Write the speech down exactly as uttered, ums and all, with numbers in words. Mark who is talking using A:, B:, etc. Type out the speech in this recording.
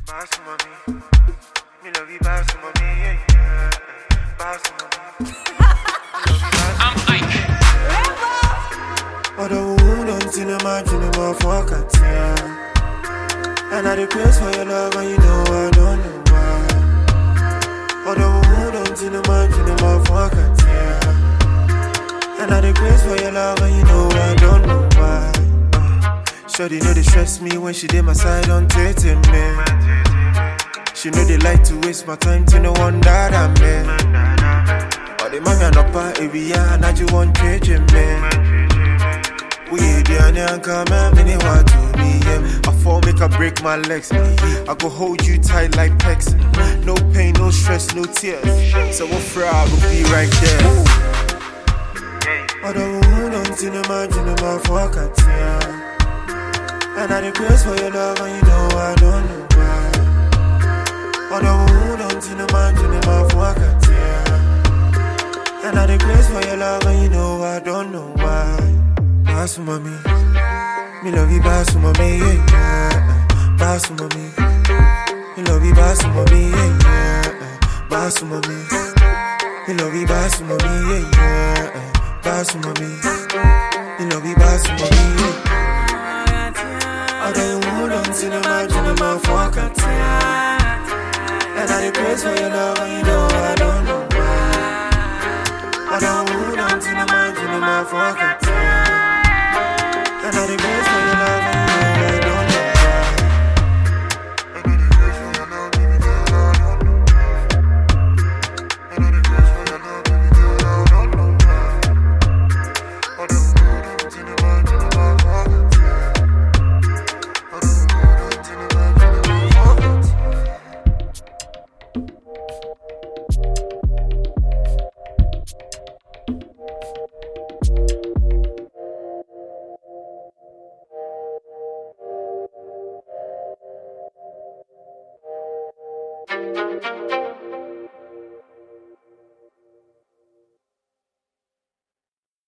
A: Boss mommy, me love you, boss mommy, yeah, yeah. Boss mommy,
B: I'm Ike.
A: although who don't see no man, you know more for cat, yeah. And I request for your love, and you know I don't know why. Although who don't see no man, you know more for cat, yeah. And I request for your love, and you know I don't know why. Shawty know they stress me when she did my side on dating me. She know they like to waste my time to no one that I'm in. But the man up every year and I just want changing me. We the and come and many want to me. I fall make her break my legs. I go hold you tight like pecs. No pain, no stress, no tears. So what for I will be right there. Although who don't see no man, you know my fuck at yeah. And I request for your love, and you know I don't know why. Although who don't see no man, you know my fuck at yeah. And I request for your love, and you know I don't know why. Boss mommy, me love you, boss mommy, yeah, yeah. Boss mommy, me love you, boss mommy, yeah, yeah. Boss mommy, me love you, boss mommy, yeah, yeah. Boss mommy, me love you, boss mommy, yeah. I don't want to know my dream, my fuck at and I request for your love, and you know I don't know why. I don't want to know my dream, my fuck at and I request for your love, and you know I don't know why. I request for your love, and you know I don't know why. I request for your love, and you know I don't know why. I don't want to know my dream, my fuck at Thank you.